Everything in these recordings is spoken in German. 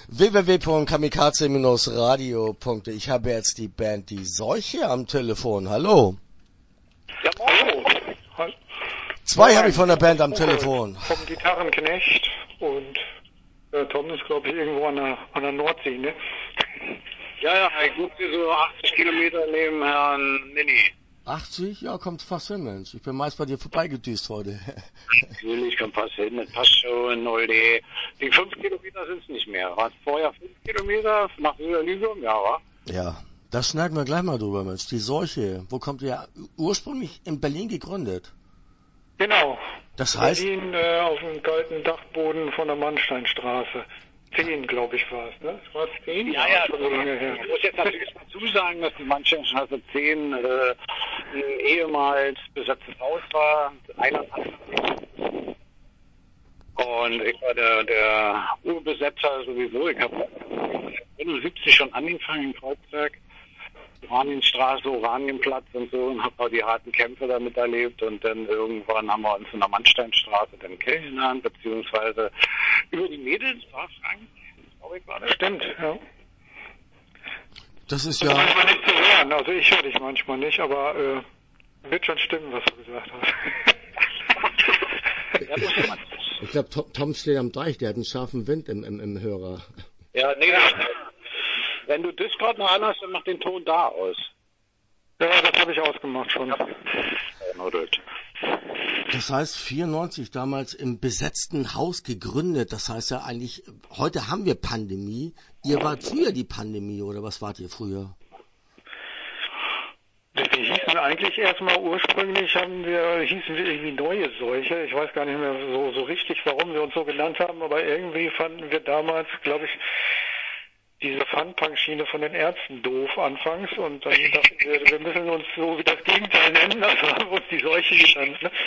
www.kamikaze-radio. Ich habe jetzt die Band Die Seuche am Telefon. Hallo. Ja, moin. Zwei habe ich von der Band am Telefon. Vom Gitarrenknecht und Tom ist, glaube ich, irgendwo an der Nordsee, ne? Ja, ich wohne hier so 80 Kilometer neben Herrn Nini. 80? Ja, kommt fast hin, Mensch. Ich bin meist bei dir vorbeigedüst heute. Natürlich kommt fast hin, das passt schon. Die 5 Kilometer sind es nicht mehr. War es vorher 5 Kilometer nach Süderlügum? Ja, wa? Ja, da schnacken wir gleich mal drüber, Mensch. Die Seuche, wo kommt ihr ursprünglich in Berlin gegründet? Genau. Das heißt? Berlin auf dem kalten Dachboden von der Mannsteinstraße. 10, glaube ich, war es, ne? War es 10? Ja. Schon so lange her. Ich muss jetzt natürlich dazu sagen, dass die Mannsteinstraße 10 ein ehemals besetztes Haus war. Und ich war der Urbesetzer sowieso. Ich habe 1971 schon angefangen in Kreuzberg. Oranienstraße, Oranienplatz und so, und habe auch die harten Kämpfe da miterlebt, und dann irgendwann haben wir uns in der Mannsteinstraße dann kennengelernt, beziehungsweise über die Mädels, war Frank, glaube ich, war das. Stimmt, ja. Das ist ja... ja... manchmal nicht zu hören, also ich höre dich manchmal nicht, aber wird schon stimmen, was du gesagt hast. Ich glaube, Tom steht am Deich, der hat einen scharfen Wind im Hörer. Ja, nee, wenn du Discord noch anhast, dann mach den Ton da aus. Ja, das habe ich ausgemacht schon. Das heißt, 94 damals im besetzten Haus gegründet. Das heißt ja eigentlich, heute haben wir Pandemie. Ihr wart früher die Pandemie, oder was wart ihr früher? Wir hießen eigentlich erstmal ursprünglich, hießen wir irgendwie Neue Seuche. Ich weiß gar nicht mehr so richtig, warum wir uns so genannt haben, aber irgendwie fanden wir damals, glaube ich, diese Fun-Punk-Schiene von den Ärzten doof anfangs, und dann dachten wir müssen uns so wie das Gegenteil nennen, also haben wir uns die Seuche genannt. Ne?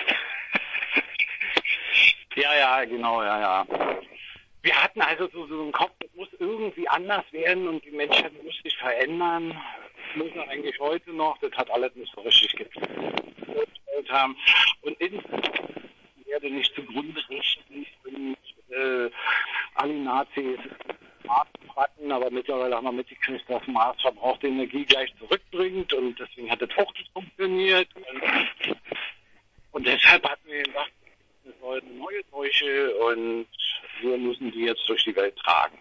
Ja, genau, ja. Wir hatten also so einen Kopf, das muss irgendwie anders werden und die Menschheit muss sich verändern. Das muss er eigentlich heute noch, das hat alles nicht so richtig geklappt. Und ich werde nicht zugrunde richten und alle Nazis hatten, aber mittlerweile haben wir mitgekriegt, dass Mars verbrauchte Energie gleich zurückbringt, und deswegen hat das auch nicht funktioniert. Und deshalb hatten wir gedacht, wir wollen eine neue Seuche und wir müssen die jetzt durch die Welt tragen.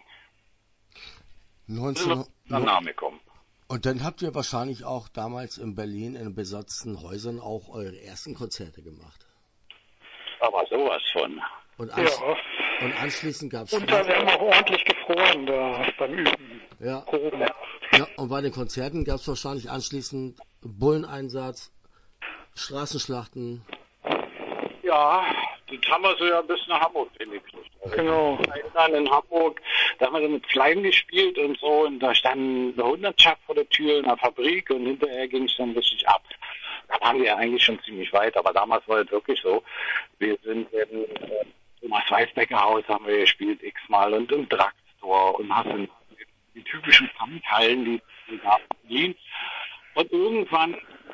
19... Name kommen. Und dann habt ihr wahrscheinlich auch damals in Berlin in besetzten Häusern auch eure ersten Konzerte gemacht. Aber sowas von. Und anschließend gab es... Und da werden wir auch ordentlich gefroren da beim Üben. Ja. Proben. Ja, und bei den Konzerten gab es wahrscheinlich anschließend Bulleneinsatz, Straßenschlachten. Ja, das haben wir so ja bis nach Hamburg hingekriegt. Genau. In Hamburg, da haben wir dann mit Klein gespielt und so, und da standen eine Hundertschaft vor der Tür in der Fabrik, und hinterher ging es dann richtig ab. Da waren wir ja eigentlich schon ziemlich weit, aber damals war es wirklich so. Wir sind im Thomas Weißbecker Haus haben wir gespielt x-mal, und im Drugstore, und hast die typischen Punkhallen, die da in Berlin. Und irgendwann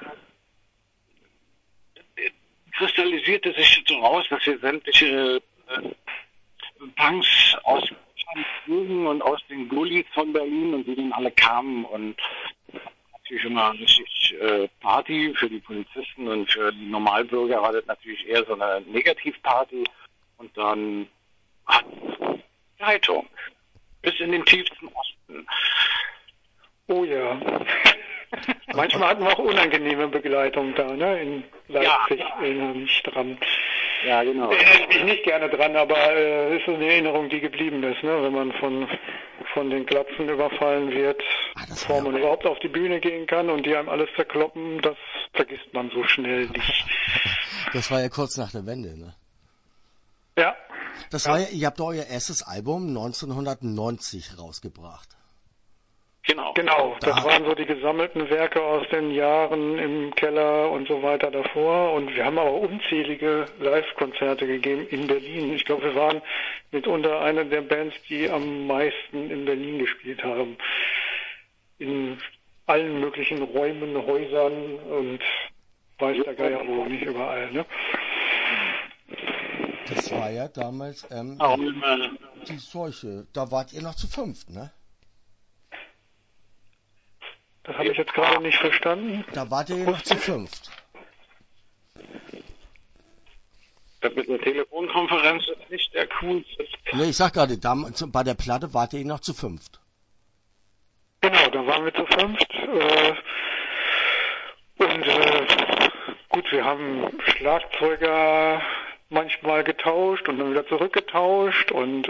kristallisierte sich so raus, dass wir sämtliche Punks aus Deutschland und aus den Gullis von Berlin, und die dann alle kamen, und natürlich immer richtig Party für die Polizisten, und für die Normalbürger war das natürlich eher so eine Negativparty, und dann hat Leitung bis in den tiefsten Osten. Oh ja. Manchmal hatten wir auch unangenehme Begleitung da, ne? In Leipzig, erinnere mich dran. Ja, genau. Erinnere mich nicht gerne dran, aber ist so eine Erinnerung, die geblieben ist, ne? Wenn man von den Glatzen überfallen wird, bevor man überhaupt auf die Bühne gehen kann und die einem alles zerkloppen, das vergisst man so schnell nicht. Das war ja kurz nach der Wende, ne? Ja. Das war ja, ihr habt euer erstes Album 1990 rausgebracht. Genau, das waren so die gesammelten Werke aus den Jahren im Keller und so weiter davor, und wir haben aber unzählige Live-Konzerte gegeben in Berlin. Ich glaube, wir waren mitunter eine der Bands, die am meisten in Berlin gespielt haben. In allen möglichen Räumen, Häusern und weiß der Geier wo, nicht überall, ne? Das war ja damals... Die Seuche, da wart ihr noch zu fünft, ne? Das habe ich jetzt gerade nicht verstanden. Da wart ihr noch zu fünft. Das mit einer Telefonkonferenz ist nicht der coolste. Ne, ich sag gerade, bei der Platte wart ihr noch zu fünft. Genau, da waren wir zu fünft. Gut, wir haben Schlagzeuger manchmal getauscht und dann wieder zurückgetauscht und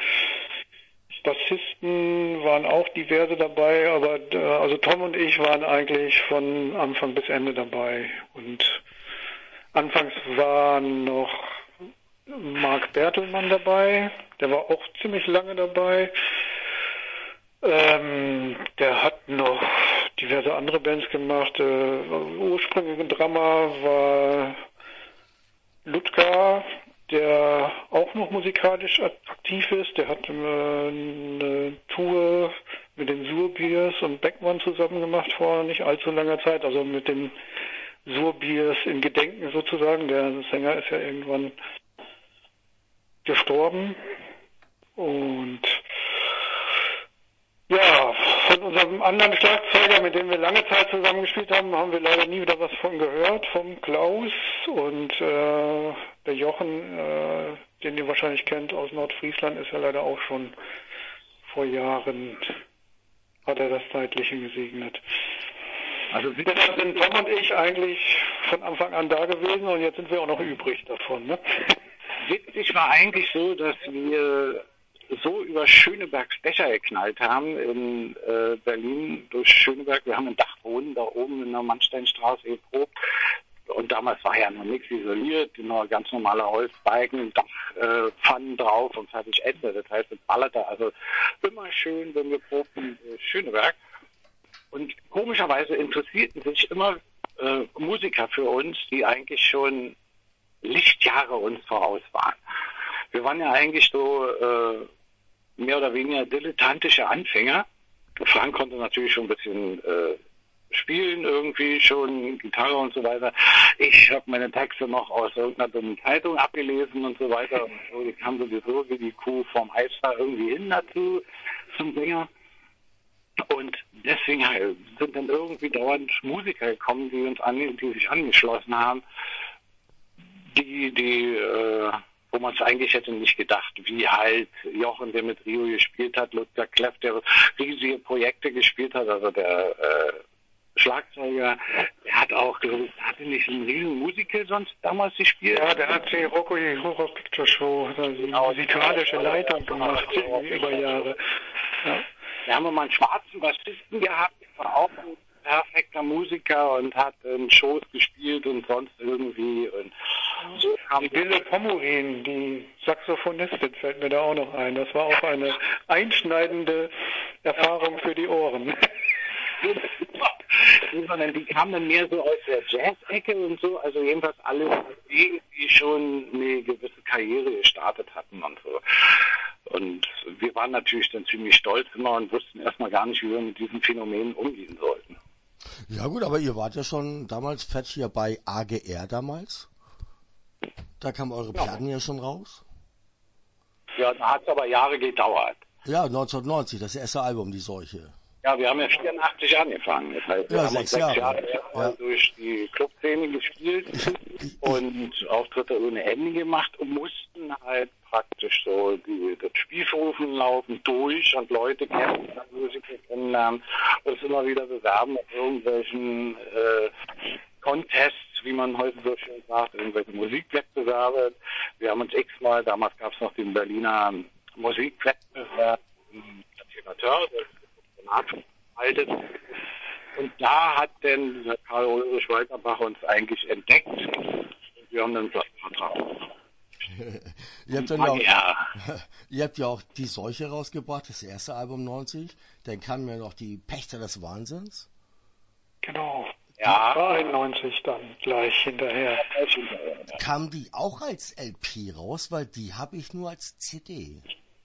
Bassisten waren auch diverse dabei, aber also Tom und ich waren eigentlich von Anfang bis Ende dabei. Und anfangs war noch Marc Bertelmann dabei, der war auch ziemlich lange dabei. Der hat noch diverse andere Bands gemacht. Ursprüngliche Drummer war Ludger, der auch noch musikalisch aktiv ist. Der hat eine Tour mit den Surbiers und Beckmann zusammen gemacht vor nicht allzu langer Zeit. Also mit den Surbiers in Gedenken sozusagen. Der Sänger ist ja irgendwann gestorben. Und ja, von unserem anderen Schlagzeuger, mit dem wir lange Zeit zusammengespielt haben, haben wir leider nie wieder was von gehört, vom Klaus. Und der Jochen, den ihr wahrscheinlich kennt aus Nordfriesland, ist ja leider auch schon vor Jahren, hat er das Zeitliche gesegnet. Also deshalb sind Tom und ich eigentlich von Anfang an da gewesen und jetzt sind wir auch noch übrig davon. Ne? Witzig war eigentlich so, dass wir so über Schönebergs Dächer geknallt haben in Berlin durch Schöneberg. Wir haben ein Dachboden da oben in der Mannsteinstraße geprobt. Und damals war ja noch nichts isoliert, nur ganz normale Holzbalken, Dachpfannen drauf und fertig Ende. Das heißt, es ballerte also immer schön, wenn wir probten, Schöneberg. Und komischerweise interessierten sich immer Musiker für uns, die eigentlich schon Lichtjahre uns voraus waren. Wir waren ja eigentlich so mehr oder weniger dilettantische Anfänger. Frank konnte natürlich schon ein bisschen spielen, irgendwie schon Gitarre und so weiter. Ich habe meine Texte noch aus irgendeiner dummen Zeitung abgelesen und so weiter. Und so, ich kam sowieso wie die Kuh vom Eis da irgendwie hin dazu zum Sänger. Und deswegen sind dann irgendwie dauernd Musiker gekommen, die sich angeschlossen haben, wo man es eigentlich hätte nicht gedacht, wie halt Jochen, der mit Rio gespielt hat, Ludger Kleff, der riesige Projekte gespielt hat, also der Schlagzeuger, der hat auch, glaube ich, hatte nicht einen riesen Musiker sonst damals gespielt? Ja, der hat die Rocco Horror Picture Show, also die musikalische Leitung gemacht über Jahre. Ja. Da haben wir mal einen schwarzen Bassisten gehabt, der war auch ein perfekter Musiker und hat in Shows gespielt und sonst irgendwie. Und so kam die Wille Pomorin, die Saxophonistin, fällt mir da auch noch ein. Das war auch eine einschneidende Erfahrung für die Ohren. Sondern die kamen dann mehr so aus der Jazz-Ecke und so, also jedenfalls alle, die schon eine gewisse Karriere gestartet hatten und so. Und wir waren natürlich dann ziemlich stolz immer und wussten erstmal gar nicht, wie wir mit diesen Phänomenen umgehen sollten. Ja gut, aber ihr wart ja schon damals fett hier bei AGR damals. Da kamen eure Platten ja schon raus. Ja, da hat es aber Jahre gedauert. Ja, 1990, das erste Album, Die Seuche. Ja, wir haben ja 84 angefangen. Das heißt, wir haben 6 Jahre durch die Clubszene gespielt und Auftritte ohne Ende gemacht und mussten halt praktisch so das Spielrufen laufen durch und Leute kennenlernen, Musiker kennenlernen, uns immer wieder bewerben auf irgendwelchen Contests, wie man heute so schön sagt, irgendwelche Musikwettbewerbe. Wir haben uns x-mal, damals gab es noch den Berliner Musikwettbewerb, Amateur, haltet. Und da hat denn Karl-Ulrich Walterbach uns eigentlich entdeckt und wir haben dann einen Vertrag. Ihr habt ja auch Die Seuche rausgebracht, das erste Album 90. Dann kam ja noch die Pächter des Wahnsinns. Genau. Ja. 92 dann gleich hinterher. Kam die auch als LP raus, weil die habe ich nur als CD.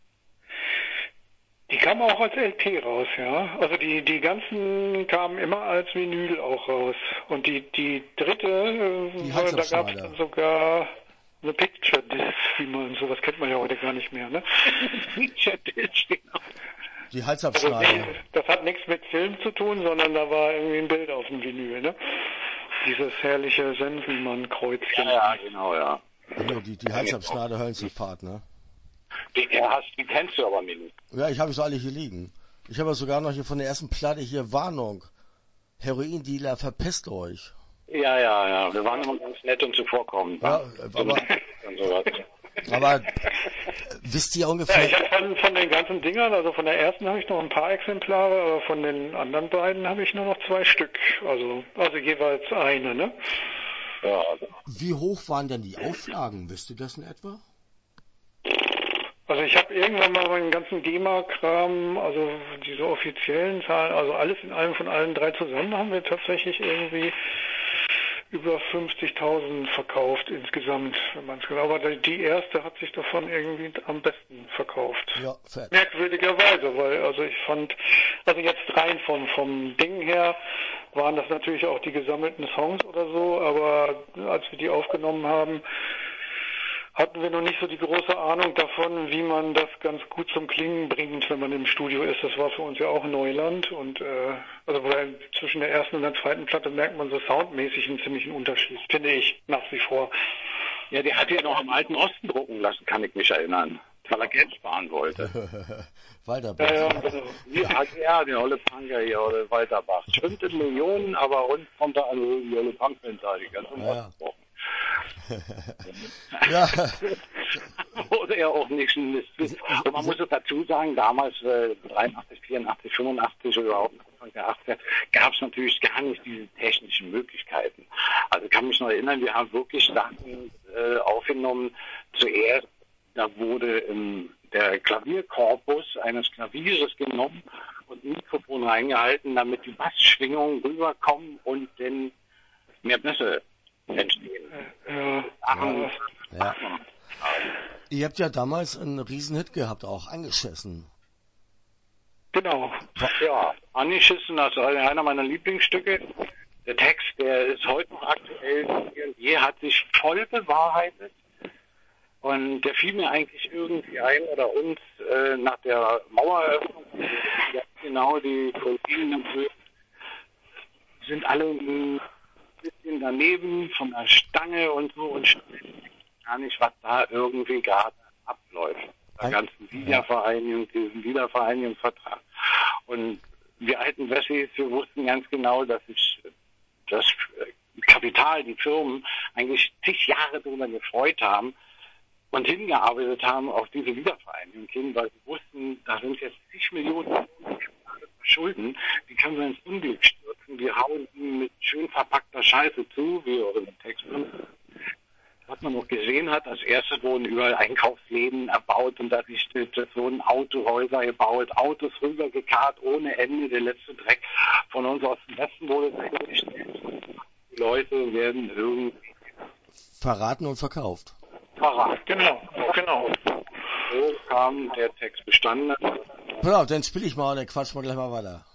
Die kamen auch als LP raus, ja. Also die ganzen kamen immer als Vinyl auch raus. Und die dritte, da gab es dann sogar Eine Picture Disc, sowas kennt man ja heute gar nicht mehr, ne? Picture Disc, genau. Die Halsabschneide. Also, das hat nichts mit Film zu tun, sondern da war irgendwie ein Bild auf dem Vinyl, ne? Dieses herrliche Sensenmann-Kreuzchen. Ja, genau, ja. Die Halsabschneide Höllenfahrt, ne? Die kennst du aber nicht. Ja, ich habe so alle hier liegen. Ich habe sogar noch hier von der ersten Platte hier Warnung. Heroindealer, verpisst euch. Ja. Wir waren immer ganz nett und zuvorkommend. Ja, aber wisst ihr ungefähr... Ja, ich habe von den ganzen Dingern, also von der ersten habe ich noch ein paar Exemplare, aber von den anderen beiden habe ich nur noch 2 Stück. Also jeweils eine, ne? Ja. Wie hoch waren denn die Auflagen? Wisst ihr das in etwa? Also ich habe irgendwann mal meinen ganzen GEMA-Kram, also diese offiziellen Zahlen, also alles in allem von allen 3 zusammen haben wir tatsächlich irgendwie über 50.000 verkauft insgesamt, wenn man es genau. Aber die erste hat sich davon irgendwie am besten verkauft. Ja, fett. Merkwürdigerweise, weil also ich fand, also jetzt rein vom Ding her waren das natürlich auch die gesammelten Songs oder so, aber als wir die aufgenommen haben, hatten wir noch nicht so die große Ahnung davon, wie man das ganz gut zum Klingen bringt, wenn man im Studio ist. Das war für uns ja auch Neuland und also zwischen der ersten und der zweiten Platte merkt man so soundmäßig einen ziemlichen Unterschied, finde ich, nach wie vor. Ja, die hat ja noch im alten Osten drucken lassen, kann ich mich erinnern, weil er Geld sparen wollte. Walterbach. Ja, der olle Punker hier, oder Walterbach. Schwimmt in Millionen, aber rund kommt er an die olle Punk-Mental, die ganz unbrochen. Ja. Oder ja auch nicht ein Mist. Und man muss es dazu sagen, damals 83, 84, 85 oder überhaupt Anfang der 80er gab es natürlich gar nicht diese technischen Möglichkeiten. Also ich kann mich noch erinnern, wir haben wirklich Sachen aufgenommen. Zuerst, da wurde der Klavierkorpus eines Klaviers genommen und ein Mikrofon reingehalten, damit die Bassschwingungen rüberkommen und dann mehr Bässe entstehen. Ja. Ihr habt ja damals einen Riesenhit gehabt, auch Angeschissen. Genau. Ja, Angeschissen, das ist einer meiner Lieblingsstücke. Der Text, der ist heute noch aktuell, irgendwie hat sich voll bewahrheitet. Und der fiel mir eigentlich irgendwie ein oder uns nach der Maueröffnung. Genau, die Kollegen sind alle ein bisschen daneben von der Stange und so und gar nicht, was da irgendwie gerade abläuft. Der ganzen Wiedervereinigung, diesen Wiedervereinigungsvertrag. Und wir alten Wessis, wir wussten ganz genau, dass sich das Kapital, die Firmen eigentlich zig Jahre darüber gefreut haben und hingearbeitet haben auf diese Wiedervereinigung hin, weil sie wussten, da sind jetzt zig Millionen Schulden, die können wir ins Unglück stürzen. Wir hauen ihnen mit schön verpackter Scheiße zu, wie auch in dem Text. Was man noch gesehen hat, als erstes wurden überall Einkaufsläden erbaut und da wurden Autohäuser gebaut, Autos rübergekarrt ohne Ende, der letzte Dreck von uns aus dem Westen wurde weggestellt. Die Leute werden irgendwie verraten und verkauft. Verraten. Genau. So kam der Text bestanden. Genau, dann spiele ich mal und dann quatschen wir gleich mal weiter.